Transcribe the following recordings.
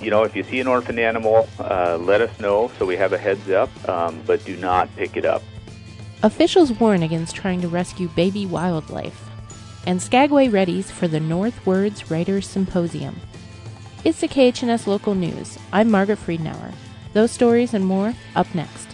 if you see an orphaned animal, let us know so we have a heads up, but do not pick it up. Officials warn against trying to rescue baby wildlife. And Skagway readies for the Northwords Writers' Symposium. It's the KHNS Local News. I'm Margaret Friedenauer. Those stories and more up next.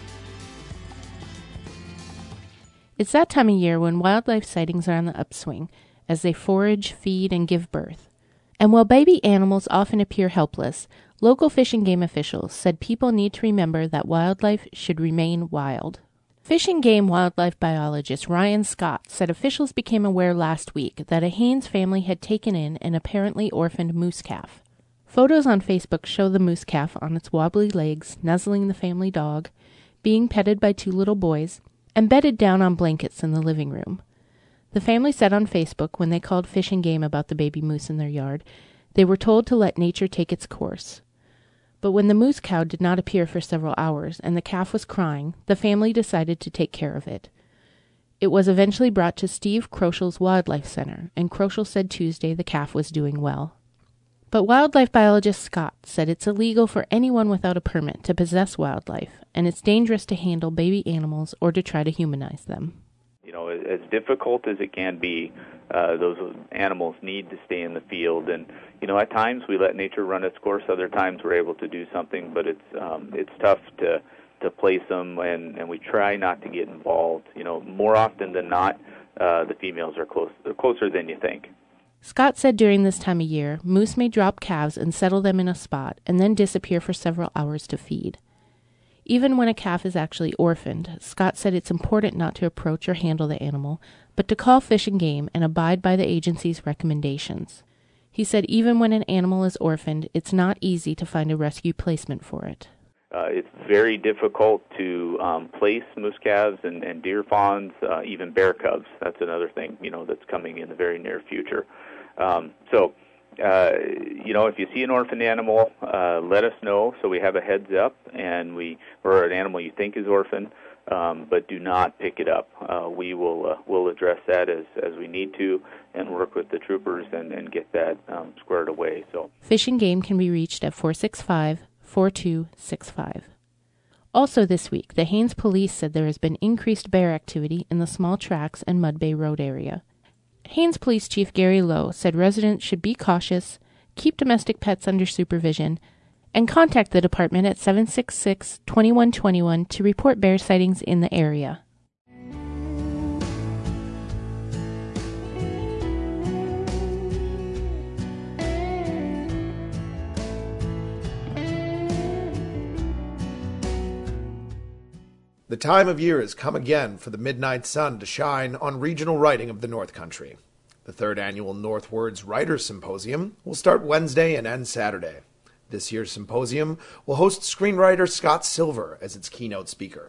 It's that time of year when wildlife sightings are on the upswing as they forage, feed, and give birth. And while baby animals often appear helpless, local Fish and Game officials said people need to remember that wildlife should remain wild. Fish and Game wildlife biologist Ryan Scott said officials became aware last week that a Haines family had taken in an apparently orphaned moose calf. Photos on Facebook show the moose calf on its wobbly legs, nuzzling the family dog, being petted by two little boys, and bedded down on blankets in the living room. The family said on Facebook when they called Fish and Game about the baby moose in their yard, they were told to let nature take its course. But when the moose cow did not appear for several hours and the calf was crying, the family decided to take care of it. It was eventually brought to Steve Kroschel's Wildlife Center, and Kroschel said Tuesday the calf was doing well. But wildlife biologist Scott said it's illegal for anyone without a permit to possess wildlife, and it's dangerous to handle baby animals or to try to humanize them. As difficult as it can be, those animals need to stay in the field, and at times we let nature run its course. Other times we're able to do something, but it's tough to place them, and we try not to get involved. More often than not, the females are closer than you think. Scott said during this time of year, moose may drop calves and settle them in a spot, and then disappear for several hours to feed. Even when a calf is actually orphaned, Scott said it's important not to approach or handle the animal, but to call Fish and Game and abide by the agency's recommendations. He said even when an animal is orphaned, it's not easy to find a rescue placement for it. It's very difficult to place moose calves and deer fawns, even bear cubs. That's another thing, that's coming in the very near future. If you see an orphaned animal, let us know so we have a heads up, or an animal you think is orphaned, but do not pick it up. We'll address that as we need to and work with the troopers and get that squared away. So Fish and Game can be reached at 465-4265. Also this week, the Haines Police said there has been increased bear activity in the Small Tracks and Mud Bay Road area. Haines Police Chief Gary Lowe said residents should be cautious, keep domestic pets under supervision, and contact the department at 766-2121 to report bear sightings in the area. The time of year has come again for the midnight sun to shine on regional writing of the North Country. The third annual Northwords Writers' Symposium will start Wednesday and end Saturday. This year's symposium will host screenwriter Scott Silver as its keynote speaker.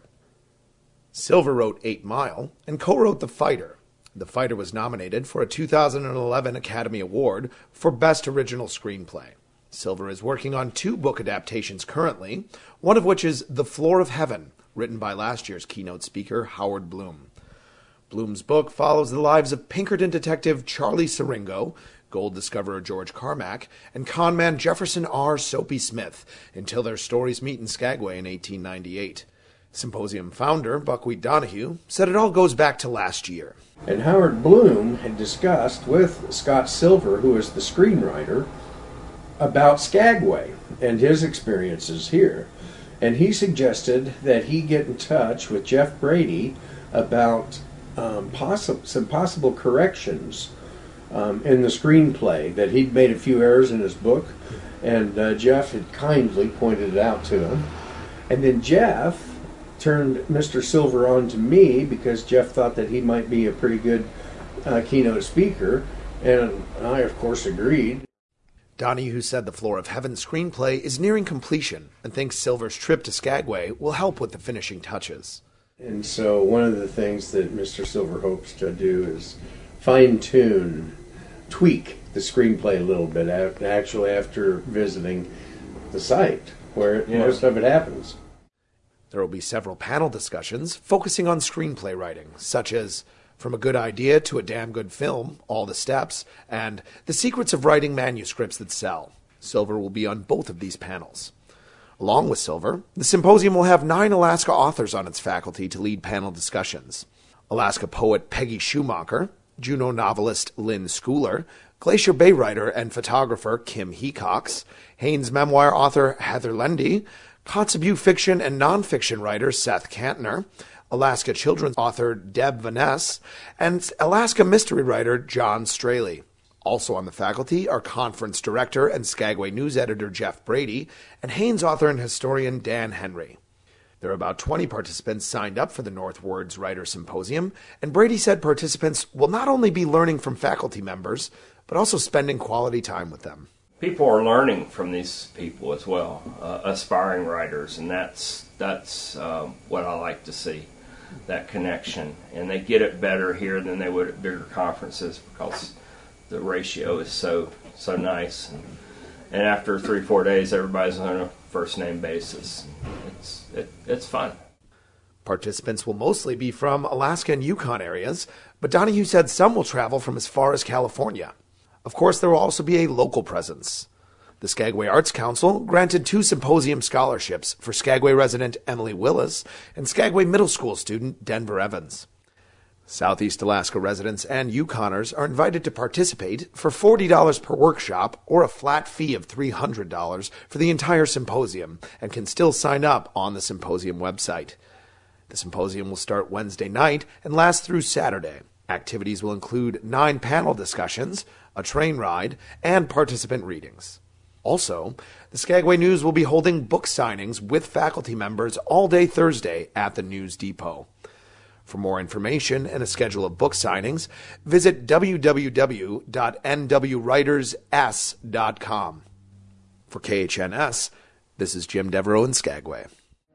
Silver wrote 8 Mile and co-wrote The Fighter. The Fighter was nominated for a 2011 Academy Award for Best Original Screenplay. Silver is working on 2 book adaptations currently, one of which is The Floor of Heaven, written by last year's keynote speaker Howard Bloom. Bloom's book follows the lives of Pinkerton detective Charlie Siringo, gold discoverer George Carmack, and conman Jefferson R. Soapy Smith until their stories meet in Skagway in 1898. Symposium founder Buckwheat Donahue said it all goes back to last year. And Howard Bloom had discussed with Scott Silver, who is the screenwriter, about Skagway and his experiences here. And he suggested that he get in touch with Jeff Brady about some possible corrections in the screenplay, that he'd made a few errors in his book, and Jeff had kindly pointed it out to him. And then Jeff turned Mr. Silver on to me because Jeff thought that he might be a pretty good keynote speaker, and I, of course, agreed. Donahue said The Floor of Heaven screenplay is nearing completion and thinks Silver's trip to Skagway will help with the finishing touches. And so one of the things that Mr. Silver hopes to do is fine-tune, tweak the screenplay a little bit, actually after visiting the site where most of it happens. There will be several panel discussions focusing on screenplay writing, such as From a Good Idea to a Damn Good Film, All the Steps, and The Secrets of Writing Manuscripts That Sell. Silver will be on both of these panels. Along with Silver, the symposium will have 9 Alaska authors on its faculty to lead panel discussions. Alaska poet Peggy Schumacher, Juneau novelist Lynn Schooler, Glacier Bay writer and photographer Kim Hecox, Haines memoir author Heather Lendy, Kotzebue fiction and nonfiction writer Seth Kantner, Alaska children's author Deb Vaness, and Alaska mystery writer John Straley. Also on the faculty are conference director and Skagway news editor Jeff Brady and Haines author and historian Dan Henry. There are about 20 participants signed up for the Northwards Writer Symposium, and Brady said participants will not only be learning from faculty members, but also spending quality time with them. People are learning from these people as well, aspiring writers, and that's what I like to see, that connection. And they get it better here than they would at bigger conferences because the ratio is so nice, and after 3-4 days, everybody's on a first name basis. It's fun. Participants will mostly be from Alaska and Yukon areas, but Donahue said some will travel from as far as California. Of course, there will also be a local presence. The Skagway Arts Council granted 2 symposium scholarships for Skagway resident Emily Willis and Skagway Middle School student Denver Evans. Southeast Alaska residents and Yukoners are invited to participate for $40 per workshop or a flat fee of $300 for the entire symposium and can still sign up on the symposium website. The symposium will start Wednesday night and last through Saturday. Activities will include 9 panel discussions, a train ride, and participant readings. Also, the Skagway News will be holding book signings with faculty members all day Thursday at the News Depot. For more information and a schedule of book signings, visit www.nwriterss.com. For KHNS, this is Jim Devereaux in Skagway.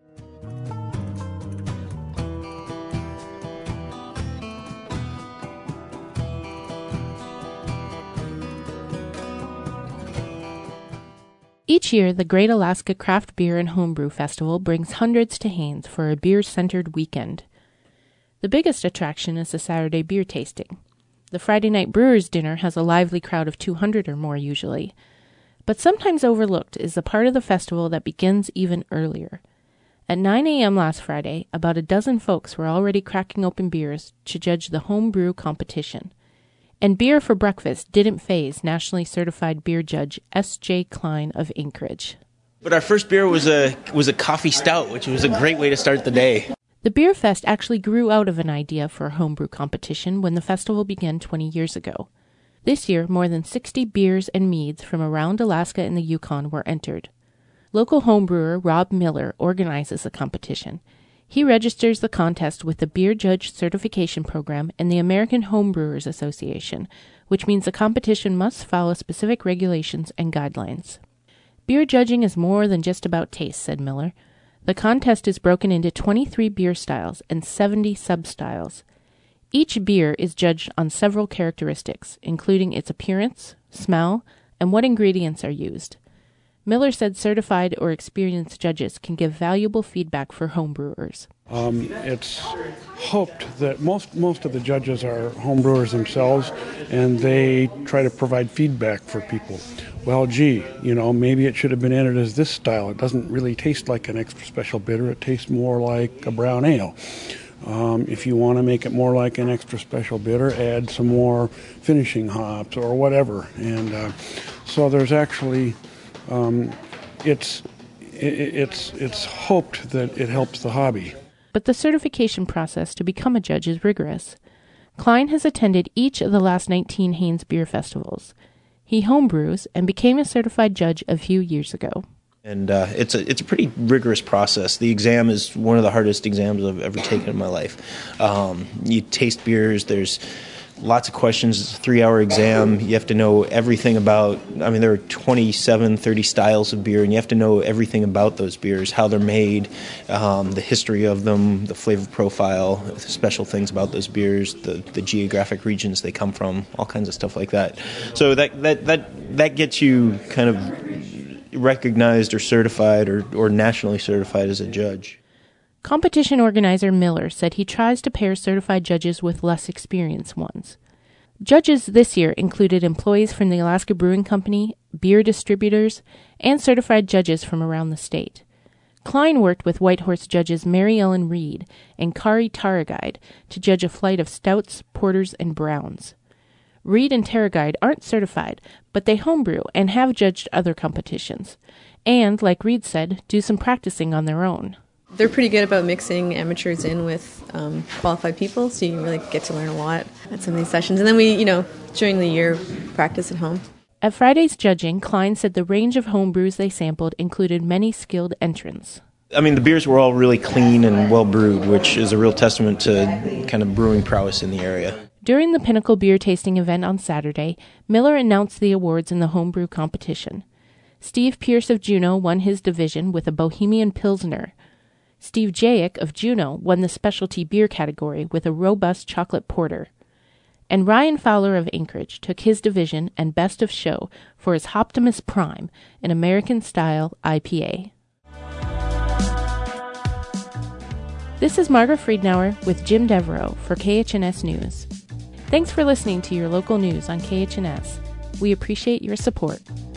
Each year, the Great Alaska Craft Beer and Homebrew Festival brings hundreds to Haines for a beer-centered weekend. The biggest attraction is the Saturday beer tasting. The Friday night brewers' dinner has a lively crowd of 200 or more usually. But sometimes overlooked is the part of the festival that begins even earlier. At 9 a.m. last Friday, about a dozen folks were already cracking open beers to judge the homebrew competition. And beer for breakfast didn't faze nationally certified beer judge S.J. Klein of Anchorage. But our first beer was a coffee stout, which was a great way to start the day. The Beer Fest actually grew out of an idea for a homebrew competition when the festival began 20 years ago. This year, more than 60 beers and meads from around Alaska and the Yukon were entered. Local homebrewer Rob Miller organizes the competition. He registers the contest with the Beer Judge Certification Program and the American Homebrewers Association, which means the competition must follow specific regulations and guidelines. Beer judging is more than just about taste, said Miller. The contest is broken into 23 beer styles and 70 sub-styles. Each beer is judged on several characteristics, including its appearance, smell, and what ingredients are used. Miller said certified or experienced judges can give valuable feedback for homebrewers. It's hoped that most of the judges are homebrewers themselves, and they try to provide feedback for people. Well, gee, maybe it should have been entered as this style. It doesn't really taste like an extra special bitter. It tastes more like a brown ale. If you want to make it more like an extra special bitter, add some more finishing hops or whatever. And so there's actually, it's hoped that it helps the hobby. But the certification process to become a judge is rigorous. Klein has attended each of the last 19 Haines Beer Festivals. He homebrews and became a certified judge a few years ago. And it's a pretty rigorous process. The exam is one of the hardest exams I've ever taken in my life. You taste beers, there's lots of questions. It's a 3-hour exam. You have to know everything about, there are 30 styles of beer, and you have to know everything about those beers, how they're made, the history of them, the flavor profile, the special things about those beers, the geographic regions they come from, all kinds of stuff like that. So that gets you kind of recognized or certified or nationally certified as a judge. Competition organizer Miller said he tries to pair certified judges with less experienced ones. Judges this year included employees from the Alaska Brewing Company beer distributors, and certified judges from around the state. Klein worked with Whitehorse judges Mary Ellen Reed and Kari Tarraguide to judge a flight of stouts, porters, and browns. Reed and Tarraguide aren't certified, but they homebrew and have judged other competitions, and, like Reed said, do some practicing on their own. They're pretty good about mixing amateurs in with qualified people, so you really get to learn a lot at some of these sessions. And then we, during the year, practice at home. At Friday's judging, Klein said the range of homebrews they sampled included many skilled entrants. I mean, the beers were all really clean and well brewed, which is a real testament to kind of brewing prowess in the area. During the Pinnacle beer tasting event on Saturday, Miller announced the awards in the homebrew competition. Steve Pierce of Juneau won his division with a Bohemian Pilsner. Steve Jayak of Juneau won the specialty beer category with a robust chocolate porter. And Ryan Fowler of Anchorage took his division and best of show for his Hoptimus Prime, an American-style IPA. This is Margaret Friedenauer with Jim Devereaux for KHNS News. Thanks for listening to your local news on KHNS. We appreciate your support.